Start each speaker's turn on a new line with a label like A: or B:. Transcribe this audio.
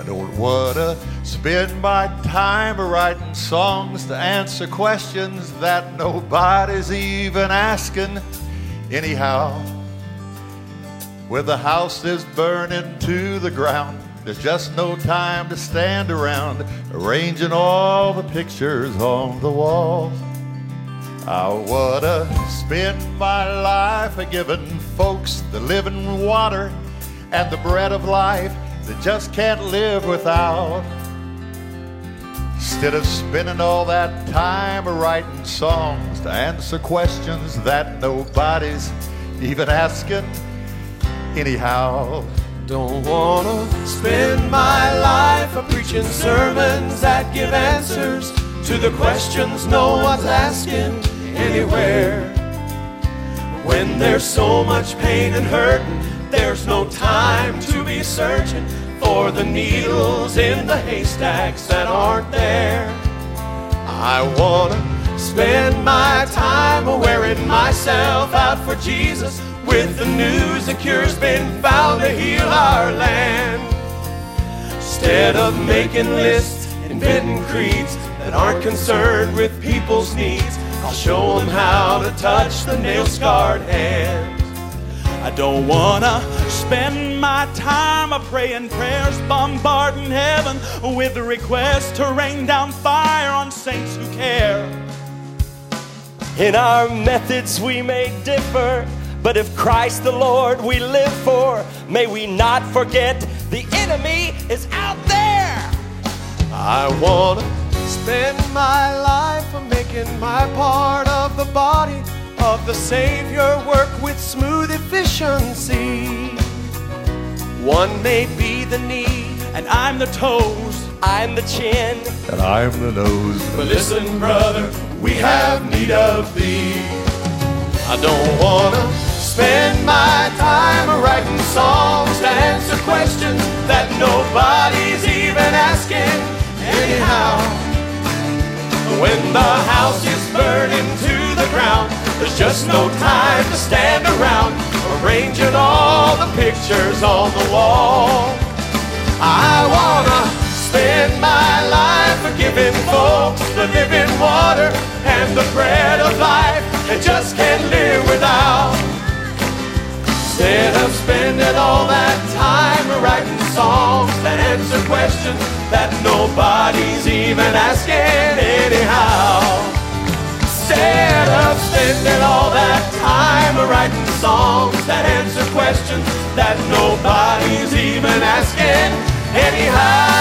A: don't wanna spend my time writing songs to answer questions that nobody's even asking. Anyhow, when the house is burning to the ground, there's just no time to stand around arranging all the pictures on the walls. I wanna spend my life giving folks the living water and the bread of life that just can't live without. Instead of spending all that time writing songs to answer questions that nobody's even asking. Anyhow,
B: don't wanna spend my life preaching sermons that give answers to the questions no one's asking anywhere. When there's so much pain and hurting, there's no time to be searching for the needles in the haystacks that aren't there. I wanna spend my time wearing myself out for Jesus, with the news a cure's been found to heal our land. Instead of making lists, inventing creeds that aren't concerned with people's needs, I'll show them how to touch the nail-scarred hands.
C: I don't wanna spend my time praying prayers, bombarding heaven with the request to rain down fire on saints who care.
D: In our methods we may differ, but if Christ the Lord we live for, may we not forget the enemy is out there.
B: I wanna spend my life making my part of the body of the Savior work with smooth efficiency. One may be the knee,
C: and I'm the toes,
D: I'm the chin,
A: and I'm the nose.
B: But listen, brother, we have need of thee. I don't wanna spend my time writing songs to answer questions that nobody's even asking anyhow. When the house is burning to the ground, there's just no time to stand around arranging all the pictures on the wall. I wanna spend my life giving folks the living water and the bread of life they just can't live without. Instead of spending all that time writing songs that answer questions that nobody's even asking anyhow. Instead of spending all that time writing songs that answer questions that nobody's even asking anyhow.